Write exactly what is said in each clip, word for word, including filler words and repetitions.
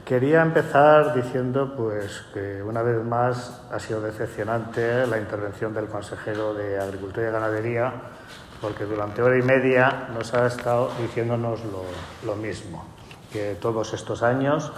Quería empezar diciendo pues, que una vez más ha sido decepcionante la intervención del consejero de Agricultura y Ganadería, porque durante hora y media nos ha estado diciéndonos lo, lo mismo, que todos estos años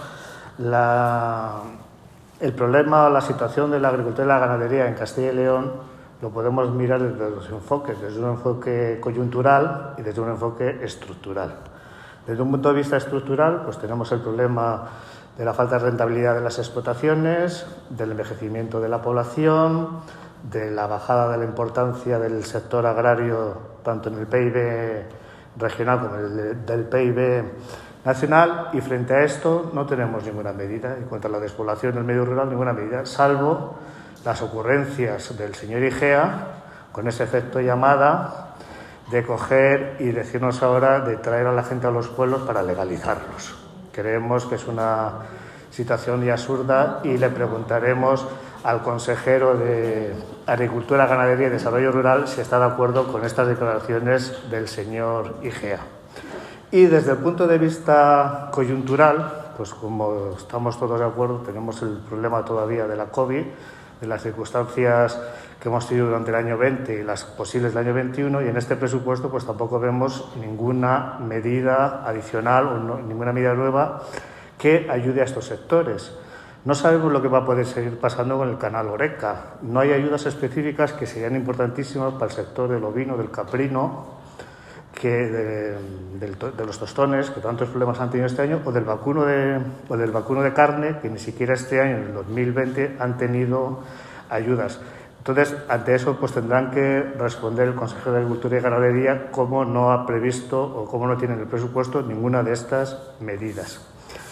la, el problema o la situación de la agricultura y la ganadería en Castilla y León lo podemos mirar desde dos enfoques, desde un enfoque coyuntural y desde un enfoque estructural. Desde un punto de vista estructural, pues tenemos el problema de la falta de rentabilidad de las explotaciones, del envejecimiento de la población, de la bajada de la importancia del sector agrario, tanto en el P I B regional como en el del P I B nacional, y frente a esto no tenemos ninguna medida en cuanto a la despoblación del medio rural, ninguna medida, salvo las ocurrencias del señor Igea, con ese efecto llamada de coger y decirnos ahora de traer a la gente a los pueblos para legalizarlos. Creemos que es una situación ya absurda y le preguntaremos al consejero de Agricultura, Ganadería y Desarrollo Rural si está de acuerdo con estas declaraciones del señor Igea. Y desde el punto de vista coyuntural, pues como estamos todos de acuerdo, tenemos el problema todavía de la COVID, de las circunstancias que hemos tenido durante el año veinte y las posibles del año veintiuno, y en este presupuesto pues tampoco vemos ninguna medida adicional o no, ninguna medida nueva que ayude a estos sectores. No sabemos lo que va a poder seguir pasando con el canal Horeca. No hay ayudas específicas que serían importantísimas para el sector del ovino, del caprino, que de, de, de los tostones, que tantos problemas han tenido este año, o del vacuno de, o del vacuno de carne, que ni siquiera este año, en el dos mil veinte, han tenido ayudas. Entonces, ante eso, pues tendrán que responder el consejero de Agricultura y Ganadería cómo no ha previsto o cómo no tiene en el presupuesto ninguna de estas medidas.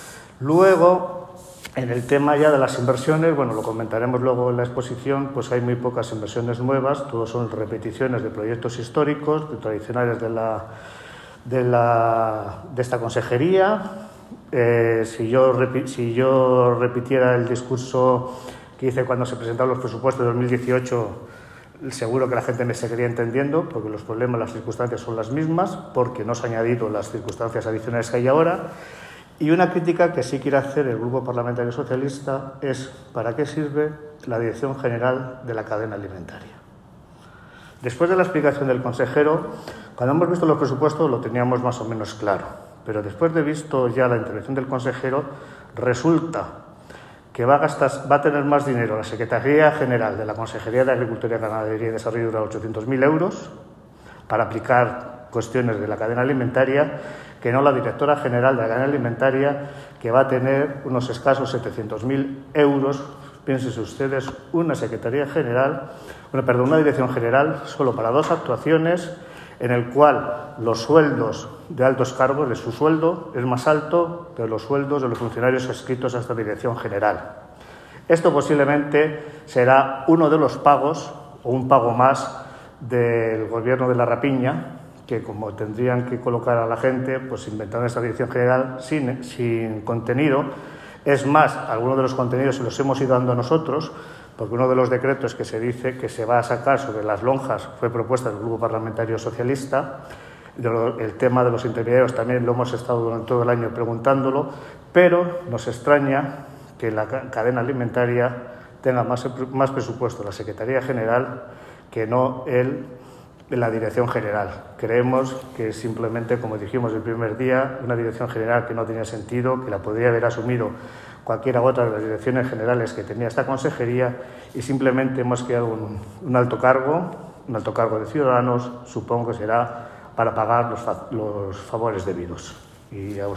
Luego, en el tema ya de las inversiones, bueno, lo comentaremos luego en la exposición, pues hay muy pocas inversiones nuevas, todos son repeticiones de proyectos históricos, de tradicionales de, la, de, la, de esta consejería. Eh, si, yo, si yo repitiera el discurso que hice cuando se presentaron los presupuestos de dos mil dieciocho, seguro que la gente me seguiría entendiendo, porque los problemas, las circunstancias son las mismas, porque no se han añadido las circunstancias adicionales que hay ahora. Y una crítica que sí quiere hacer el Grupo Parlamentario Socialista es ¿para qué sirve la Dirección General de la Cadena Alimentaria? Después de la explicación del consejero, cuando hemos visto los presupuestos lo teníamos más o menos claro, pero después de visto ya la intervención del consejero, resulta que va a, gastar, va a tener más dinero la Secretaría General de la Consejería de Agricultura, Ganadería y Desarrollo Rural, ochocientos mil euros, para aplicar cuestiones de la cadena alimentaria, que no la directora general de la cadena alimentaria, que va a tener unos escasos setecientos mil euros. Piénsense ustedes, una Secretaría General, una, perdón, una Dirección General solo para dos actuaciones, en el cual los sueldos de altos cargos, de su sueldo, es más alto que los sueldos de los funcionarios adscritos a esta Dirección General. Esto posiblemente será uno de los pagos, o un pago más, del Gobierno de la Rapiña, que como tendrían que colocar a la gente, pues inventando esta Dirección General sin, sin contenido. Es más, algunos de los contenidos se los hemos ido dando nosotros, porque uno de los decretos que se dice que se va a sacar sobre las lonjas fue propuesta del Grupo Parlamentario Socialista. El tema de los intermediarios también lo hemos estado durante todo el año preguntándolo, pero nos extraña que la cadena alimentaria tenga más, más presupuesto la Secretaría General que no el la Dirección General. Creemos que simplemente, como dijimos el primer día, una Dirección General que no tenía sentido, que la podría haber asumido cualquiera otra de las direcciones generales que tenía esta consejería, y simplemente hemos creado un, un alto cargo, un alto cargo de Ciudadanos, supongo que será para pagar los, los favores debidos. Y ya